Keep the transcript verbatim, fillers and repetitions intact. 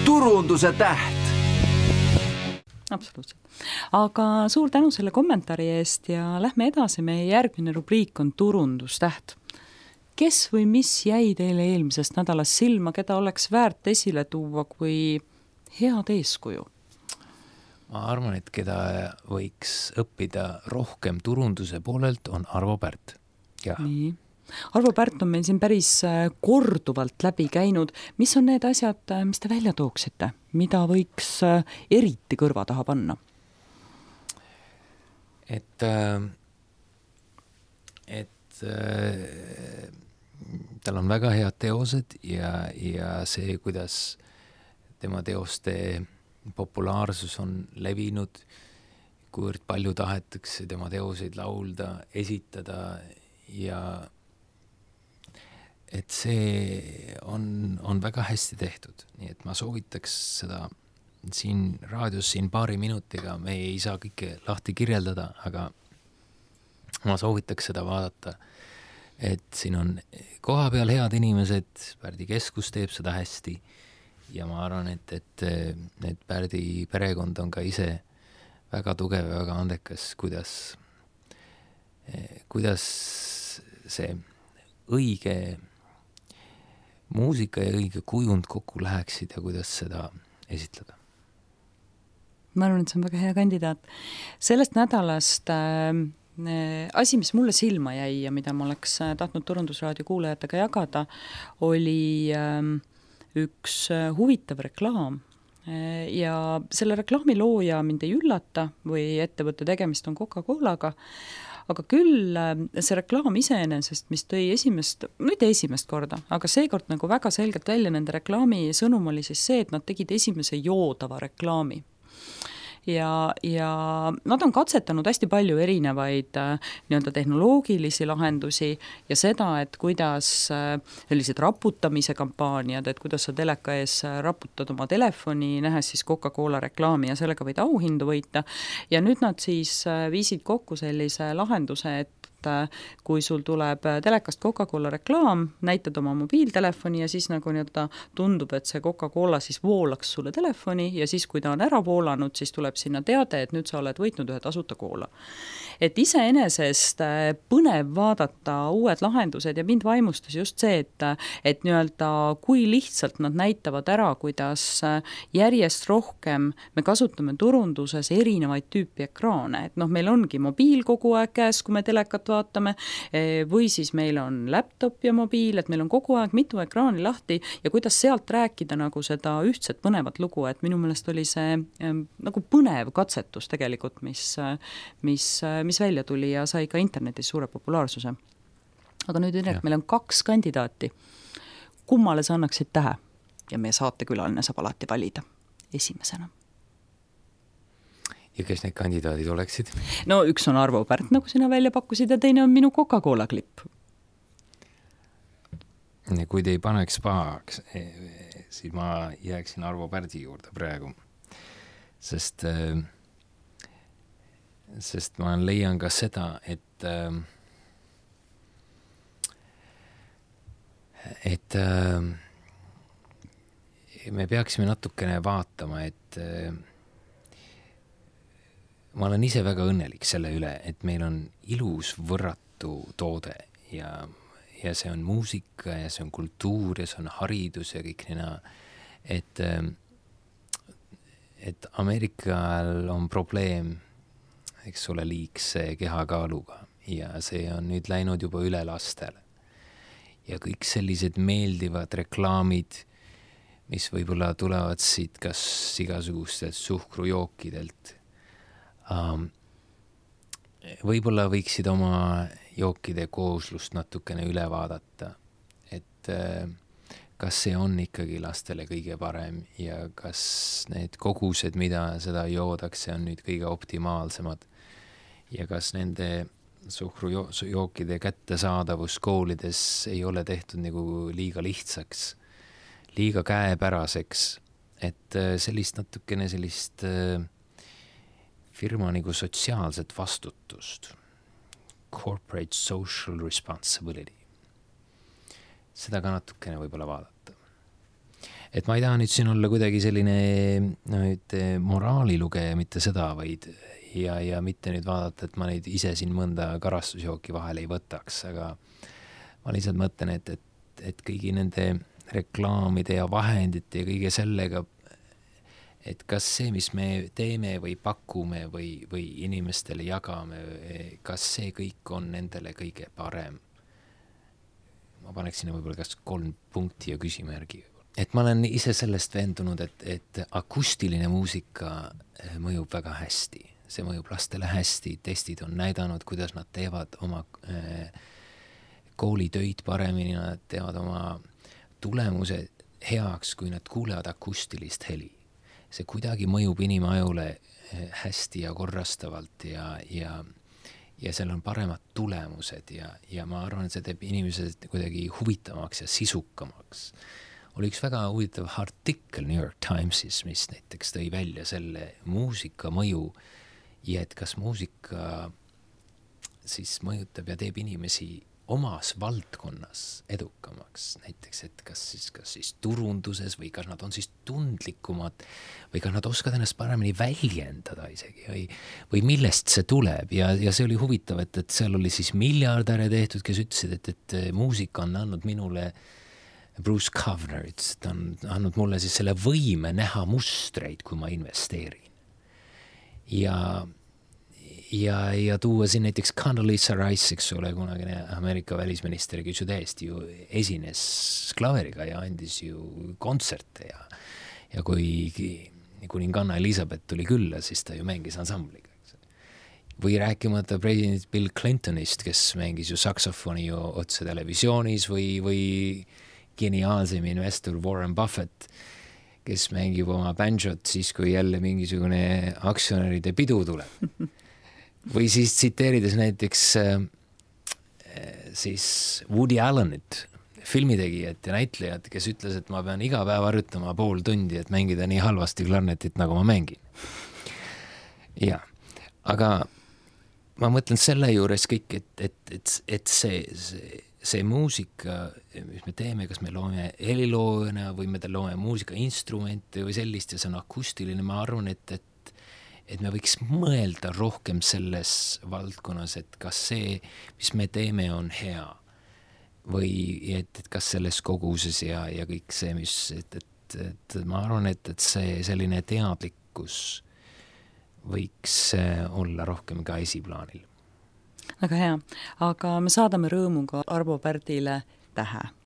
turunduse täht. Absoluutselt. Aga suur tänu selle kommentaari eest ja lähme edasi. Meie järgmine rubriik on turundustäht. Kes või mis jäi teile eelmisest nädalast silma, keda oleks väärt esile tuua kui head eeskuju? Ma arvan, et keda võiks õppida rohkem turunduse poolelt on Arvo Pärt. Ja. Nii. Arvo Pärt on meil siin päris korduvalt läbi käinud. Mis on need asjad, mis te välja tooksite? Mida võiks eriti kõrva taha panna? Et, et tal on väga head teosed ja, ja see, kuidas tema teoste populaarsus on levinud, kuivõrd palju tahetakse tema teoseid laulda, esitada ja et see on, on väga hästi tehtud. Nii et ma soovitaks seda siin raadios siin paari minutiga, me ei saa kõike lahti kirjeldada, aga ma soovitaks seda vaadata, et siin on koha peal head inimesed, Pärdi keskus teeb seda hästi ja ma arvan, et, et need Pärdi perekond on ka ise väga tugev ja väga andekas, kuidas, kuidas see õige muusika ja õige kujund kokku läheksid ja kuidas seda esitleda. Ma arvan, et see on väga hea kandidaat. Sellest nädalast äh, asi, mis mulle silma jäi ja mida ma oleks tahtnud Turundusraadio kuulajatega jagada, oli äh, üks huvitav reklaam. Ja selle reklaami looja mind ei üllata või ettevõtte tegemist on Coca-Colaga, aga küll see reklaam iseenesest, mis tõi esimest, mitte esimest korda, aga seekord nagu väga selgelt välja nende reklaami sõnum oli siis see, et nad tegid esimese joodava reklaami. Ja, ja nad on katsetanud hästi palju erinevaid nii-öelda tehnoloogilisi lahendusi ja seda, et kuidas sellised raputamise kampaaniad, et kuidas sa teleka ees raputad oma telefoni, nähes siis Coca-Cola reklaami ja sellega võid auhindu võita. Ja nüüd nad siis viisid kokku sellise lahenduse, et kui sul tuleb telekast Coca-Cola reklaam, näitad oma mobiiltelefoni ja siis nagu nii-öelda tundub, et see Coca-Cola siis voolaks sulle telefoni ja siis, kui ta on ära voolanud, siis tuleb sinna teade, et nüüd sa oled võitnud ühe tasuta koola. Et iseenesest põnev vaadata uued lahendused ja mind vaimustas just see, et, et nii-öelda kui lihtsalt nad näitavad ära, kuidas järjest rohkem me kasutame turunduses erinevaid tüüpi ekraane. Et noh, meil ongi mobiil kogu aeg käes, kui me telekat vaatame, või siis meil on laptop ja mobiil, et meil on kogu aeg mitu ekraani lahti ja kuidas sealt rääkida nagu seda ühtset põnevat lugu, et minu meelest oli see nagu põnev katsetus tegelikult, mis, mis, mis välja tuli ja sai ka internetis suure populaarsuse. Aga nüüd Indrek, meil on kaks kandidaati. Kummale sa annaksid tähe? Ja meie saatekülaline saab alati valida esimesena. Ja kes need kandidaadid oleksid? No üks on Arvo Pärt, nagu sina välja pakkusid, ja teine on minu Coca-Cola klipp. Kui te ei paneks pahaks, siis ma jääksin Arvo Pärdi juurde praegu. Sest, sest ma leian ka seda, et, et me peaksime natukene vaatama, et ma olen ise väga õnnelik selle üle, et meil on ilus võrratu toode ja, ja see on muusika ja see on kultuur ja see on haridus ja kõik nina, et, et Ameerikal on probleem, eks ole, liigse kehakaaluga ja see on nüüd läinud juba üle lastele. Ja kõik sellised meeldivad reklaamid, mis võib-olla tulevad siit kas igasugustelt suhkrujookidelt, Um, võib-olla võiksid oma jookide kooslust natukene üle vaadata, et uh, kas see on ikkagi lastele kõige parem ja kas need kogused, mida seda joodakse, on nüüd kõige optimaalsemad ja kas nende suhkrujookide kättesaadavus koolides ei ole tehtud nagu liiga lihtsaks, liiga käepäraseks, et uh, sellist natukene sellist uh, firma nagu sotsiaalset vastutust, corporate social responsibility. Seda ka natukene võib-olla vaadata. et ma ei taha nüüd siin olla kuidagi selline no, et moraalilugeja, mitte seda, vaid ja, ja mitte nüüd vaadata, et ma neid ise siin mõnda karastusjooki vahele ei võtaks, aga ma lihtsalt mõtlen, et, et, et kõigi nende reklaamide ja vahendite ja kõige sellega, et kas see, mis me teeme või pakume või, või inimestele jagame, kas see kõik on nendele kõige parem. Ma paneks sinna võib-olla kas kolm punkti ja küsimärgi. Et ma olen ise sellest veendunud, et, et akustiline muusika mõjub väga hästi. See mõjub lastele hästi. Testid on näidanud, kuidas nad teevad oma äh, koolitöid paremini, nad teevad oma tulemuse heaks, kui nad kuulevad akustilist heli. See kuidagi mõjub inimajule hästi ja korrastavalt ja, ja, ja seal on paremad tulemused ja, ja ma arvan, et see teeb inimesed kuidagi huvitavamaks ja sisukamaks. Oli üks väga huvitav artikkel New York Timesis, mis näiteks tõi välja selle muusika mõju ja et kas muusika siis mõjutab ja teeb inimesi omas valdkonnas edukamaks, näiteks, et kas siis, kas siis turunduses või kas nad on siis tundlikumad või kas nad oskavad ennast paremini väljendada isegi või, või millest see tuleb ja, ja see oli huvitav, et, et seal oli siis miljardäre tehtud, kes ütlesid, et, et muusika on andnud minule Bruce Kavner, ütles, et on andnud mulle siis selle võime näha mustreid, kui ma investeerin. Ja Ja, ja tuua siin näiteks Condoleezza Rice, eks ole, kunagine Ameerika välisminister, kes ju täiesti ju esines klaveriga ja andis ju kontserte ja, ja kui kuninganna Elizabeth tuli külla, siis ta ju mängis ansambliga. Või rääkimata president Bill Clintonist, kes mängis ju saksofoni ju otse televisioonis või, või geniaalsem investor Warren Buffett, kes mängib oma banjot siis, kui jälle mingisugune aktsionäride pidu tuleb. Või siis tsiteerides näiteks äh, siis Woody Allenit, filmitegijat ja näitlejat, kes ütles, et ma pean iga päev harjutama pool tundi, et mängida nii halvasti klarnetit, nagu ma mängin. Ja, aga ma mõtlen selle juures kõik, et, et, et, et see, see, see muusika, mis me teeme, kas me loome heliloojana või me loome muusikainstrumente või sellist ja see on akustiline, ma arvan, et, et et me võiks mõelda rohkem selles valdkonnas, et kas see, mis me teeme, on hea või et, et kas selles koguses ja, ja kõik see, mis, et, et, et ma arvan, et, et see selline teadlikkus võiks olla rohkem ka esiplaanil. Väga hea, aga me saadame rõõmuga Arvo Pärdile tähe.